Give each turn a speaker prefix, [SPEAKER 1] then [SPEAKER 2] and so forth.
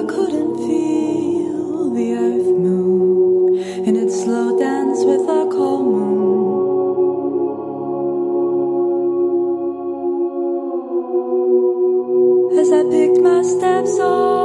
[SPEAKER 1] couldn't feel the earth move in its slow dance with a cold moon. As I picked my steps off